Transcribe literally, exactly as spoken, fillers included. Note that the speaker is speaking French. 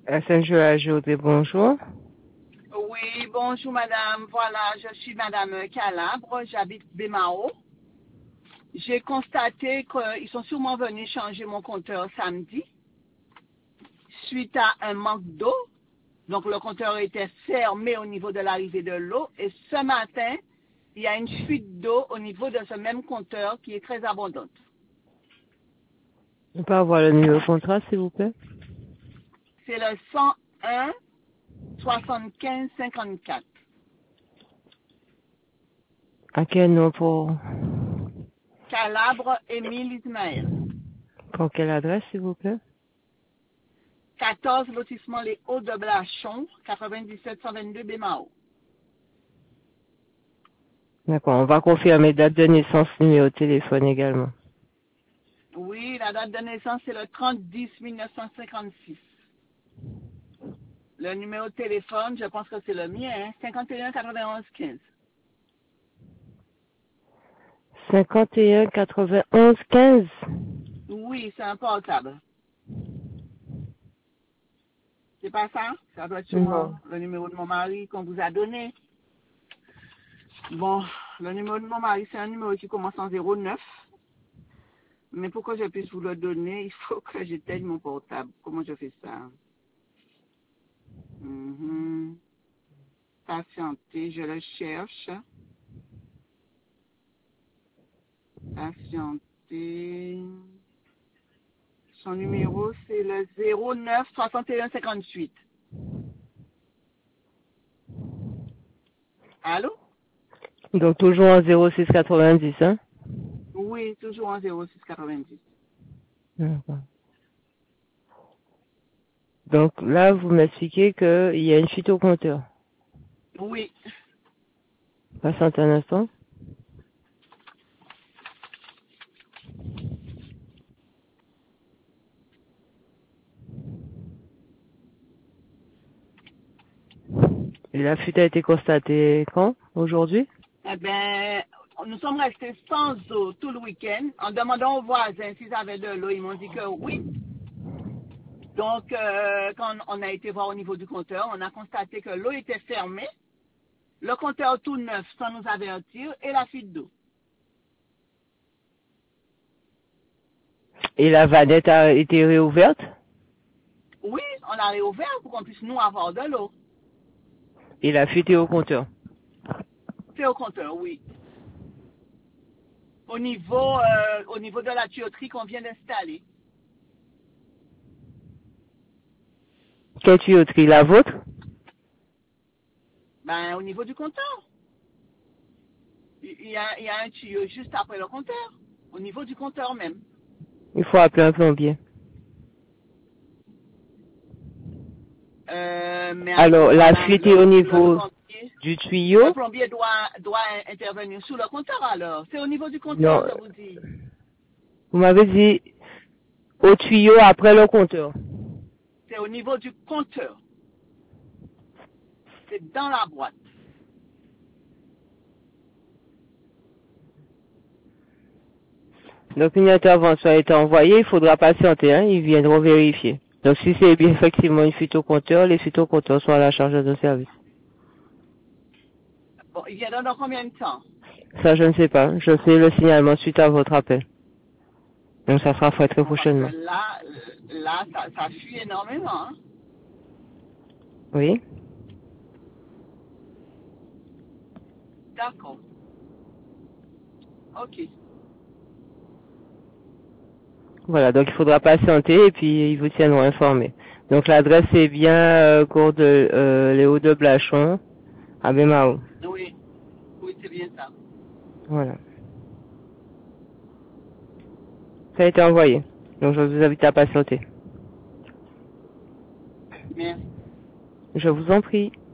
À Saint-Joachim, bonjour. Oui, bonjour madame. Voilà, je suis madame Calabre, j'habite Bémao. J'ai constaté qu'ils sont sûrement venus changer mon compteur samedi suite à un manque d'eau. Donc le compteur était fermé au niveau de l'arrivée de l'eau. Et ce matin, il y a une fuite d'eau au niveau de ce même compteur qui est très abondante. On peut avoir le numéro de contrat, s'il vous plaît? C'est le cent un soixante-quinze cinquante-quatre. À quel nom pour, Calabre Émile Ismaël. pour quelle adresse, s'il vous plaît? quatorze lotissement Les Hauts de Blachon, quatre-vingt-dix-sept cent vingt-deux Bémao. D'accord, on va confirmer date de naissance, numéro de téléphone également. Oui, la date de naissance, c'est le trente dix mille neuf cent cinquante-six. Le numéro de téléphone, je pense que c'est le mien, hein, cinquante et un quatre-vingt-onze quinze. cinquante et un quatre-vingt-onze quinze. Oui, c'est un portable. C'est pas ça? Ça doit être sûrement Non. le numéro de mon mari qu'on vous a donné. Bon, le numéro de mon mari, c'est un numéro qui commence en zéro neuf. Mais pour que je puisse vous le donner, il faut que j'éteigne mon portable. Comment je fais ça? Mhm. Patientez, je le cherche. Patientez. Son numéro, c'est le zéro neuf soixante et un cinquante-huit. Allô? Donc toujours en zéro six quatre-vingt-dix, hein? Oui, toujours en zéro six quatre-vingt-dix. D'accord. Donc là, vous m'expliquez qu'il y a une fuite au compteur. Oui. Patientez un instant. Et la fuite a été constatée quand? Aujourd'hui? Eh bien, nous sommes restés sans eau tout le week-end. En demandant aux voisins s'ils avaient de l'eau, ils m'ont dit que oui. Donc, euh, quand on a été voir au niveau du compteur, on a constaté que l'eau était fermée, le compteur tout neuf sans nous avertir et la fuite d'eau. Et la vanette a été réouverte? Oui, on a réouvert pour qu'on puisse nous avoir de l'eau. Et la fuite est au compteur. C'est au compteur, oui. Au niveau, euh, au niveau de la tuyauterie qu'on vient d'installer. Quelle tuyauterie? La vôtre? Ben, au niveau du compteur. Il y a, il y a un tuyau juste après le compteur. Au niveau du compteur même. Il faut appeler un plombier. Euh, mais Alors, attends, la madame, fuite est au le, le niveau plombier, du le tuyau? plombier doit, doit intervenir sous le compteur alors. C'est au niveau du compteur, Non. je vous dis. Vous m'avez dit au tuyau après le compteur. C'est au niveau du compteur. C'est dans la boîte. Donc, une intervention a été envoyée, il faudra patienter, hein, ils viendront vérifier. Donc, si c'est bien effectivement une fuite au compteur, les fuites au compteur sont à la charge de service. Bon, il vient dans combien de temps? Ça, je ne sais pas. Je fais le signalement suite à votre appel. Donc, ça sera fait très Bon, parce que prochainement. là, là, ça, ça fuit énormément. Hein? Oui? D'accord. Ok. Voilà, donc il faudra patienter et puis ils vous tiendront informés. Donc, l'adresse est bien euh, cours de euh, les Hauts de Blachon, à Bémao. Oui. Oui, c'est bien ça. Voilà. Ça a été envoyé. Donc, je vous invite à patienter. Merci. Je vous en prie.